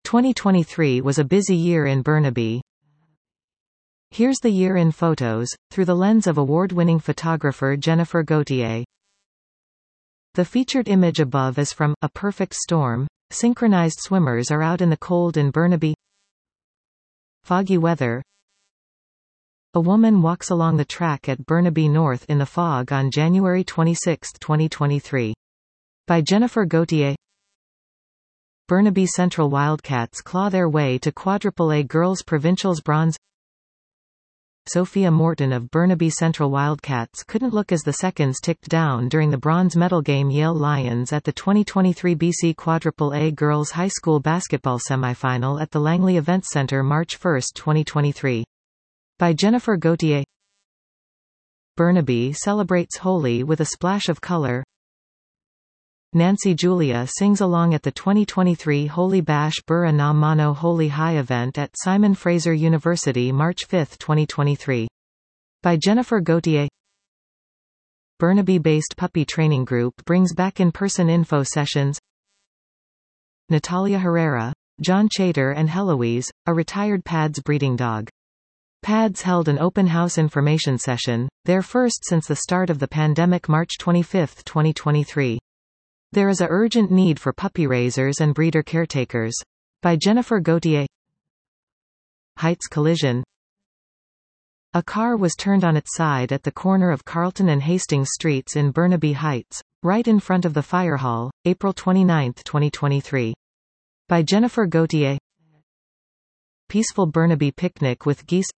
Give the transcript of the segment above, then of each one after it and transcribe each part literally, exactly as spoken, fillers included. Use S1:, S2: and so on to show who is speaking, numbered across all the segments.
S1: twenty twenty-three was a busy year in Burnaby. Here's the year in photos, through the lens of award-winning photographer Jennifer Gauthier. The featured image above is from A Perfect Storm. Synchronized swimmers are out in the cold in Burnaby. Foggy weather. A woman walks along the track at Burnaby North in the fog on January twenty-sixth, twenty twenty-three. By Jennifer Gauthier. Burnaby Central Wildcats claw their way to Quadruple A Girls Provincials Bronze. Sophia Morton of Burnaby Central Wildcats couldn't look as the seconds ticked down during the bronze medal game. Yale Lions at the twenty twenty-three B C Quadruple A Girls High School Basketball Semifinal at the Langley Events Center March first, twenty twenty-three. By Jennifer Gauthier. Burnaby celebrates Holi with a splash of color. Nancy Julia sings along at the twenty twenty-three Holi Bash Burra na Mano Holi High event at Simon Fraser University March fifth, twenty twenty-three. By Jennifer Gauthier. Burnaby-based puppy training group brings back in-person info sessions. Natalia Herrera, John Chater and Heloise, a retired Pads breeding dog. Pads held an open house information session, their first since the start of the pandemic March twenty-fifth, twenty twenty-three. There is a urgent need for puppy raisers and breeder caretakers. By Jennifer Gauthier. Heights collision. A car was turned on its side at the corner of Carlton and Hastings Streets in Burnaby Heights, right in front of the fire hall, April twenty-ninth, twenty twenty-three. By Jennifer Gauthier. Peaceful Burnaby picnic with geese.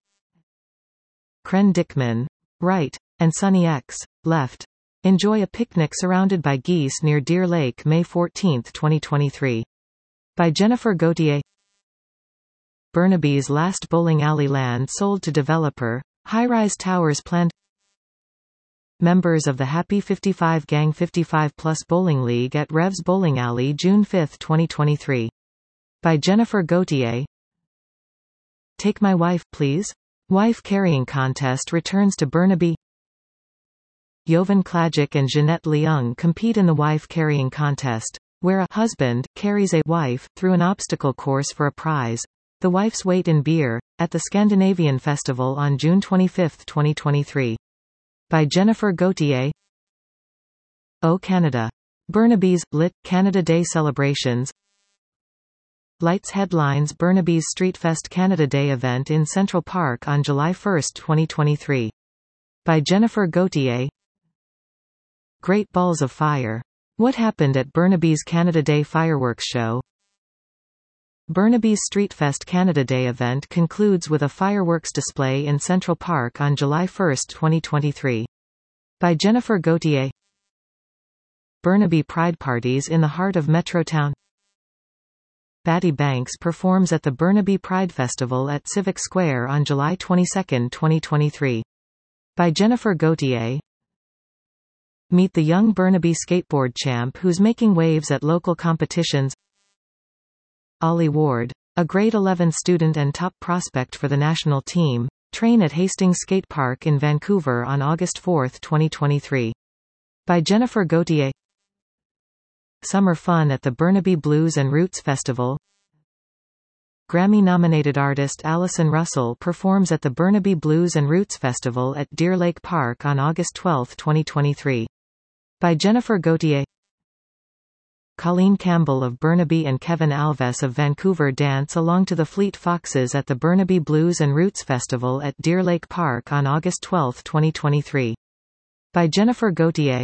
S1: Kren Dickman, right, and Sunny X, left. Enjoy a picnic surrounded by geese near Deer Lake May fourteenth, twenty twenty-three. By Jennifer Gauthier. Burnaby's last bowling alley land sold to developer, high-rise towers planned. Members of the Happy fifty-five Gang fifty-five Plus Bowling League at Revs Bowling Alley June fifth, twenty twenty-three. By Jennifer Gauthier. Take My Wife Please? Wife carrying contest returns to Burnaby. Jovan Klajic and Jeanette Leung compete in the wife carrying contest, where a husband carries a wife through an obstacle course for a prize, the wife's weight in beer, at the Scandinavian Festival on June twenty-fifth, twenty twenty-three. By Jennifer Gauthier. O Canada. Burnaby's Lit. Canada Day celebrations. Lights headlines Burnaby's Streetfest Canada Day event in Central Park on July first, twenty twenty-three. By Jennifer Gauthier. Great Balls of Fire. What happened at Burnaby's Canada Day fireworks show? Burnaby's Streetfest Canada Day event concludes with a fireworks display in Central Park on July first, twenty twenty-three. By Jennifer Gauthier. Burnaby Pride Parties in the heart of Metrotown. Batty Banks performs at the Burnaby Pride Festival at Civic Square on July twenty-second, twenty twenty-three. By Jennifer Gauthier. Meet the young Burnaby skateboard champ who's making waves at local competitions. Ollie Ward, a grade eleven student and top prospect for the national team, train at Hastings Skate Park in Vancouver on August fourth, twenty twenty-three. By Jennifer Gauthier. Summer fun at the Burnaby Blues and Roots Festival. Grammy-nominated artist Allison Russell performs at the Burnaby Blues and Roots Festival at Deer Lake Park on August twelfth, twenty twenty-three. By Jennifer Gauthier. Colleen Campbell of Burnaby and Kevin Alves of Vancouver dance along to the Fleet Foxes at the Burnaby Blues and Roots Festival at Deer Lake Park on August twelfth, twenty twenty-three. By Jennifer Gauthier.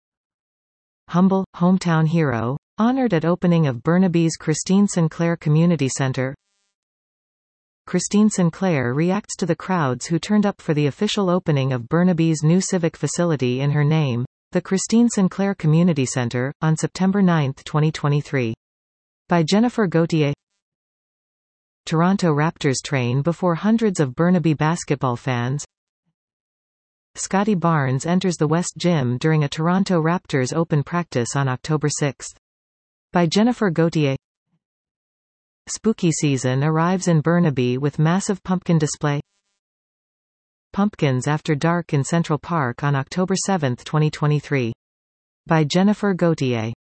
S1: Humble, hometown hero, honored at opening of Burnaby's Christine Sinclair Community Center. Christine Sinclair reacts to the crowds who turned up for the official opening of Burnaby's new civic facility in her name, the Christine Sinclair Community Center, on September ninth, twenty twenty-three. By Jennifer Gauthier. Toronto Raptors train before hundreds of Burnaby basketball fans. Scotty Barnes enters the West Gym during a Toronto Raptors open practice on October sixth. By Jennifer Gauthier. Spooky season arrives in Burnaby with massive pumpkin display. Pumpkins After Dark in Central Park on October seventh, twenty twenty-three. By Jennifer Gauthier.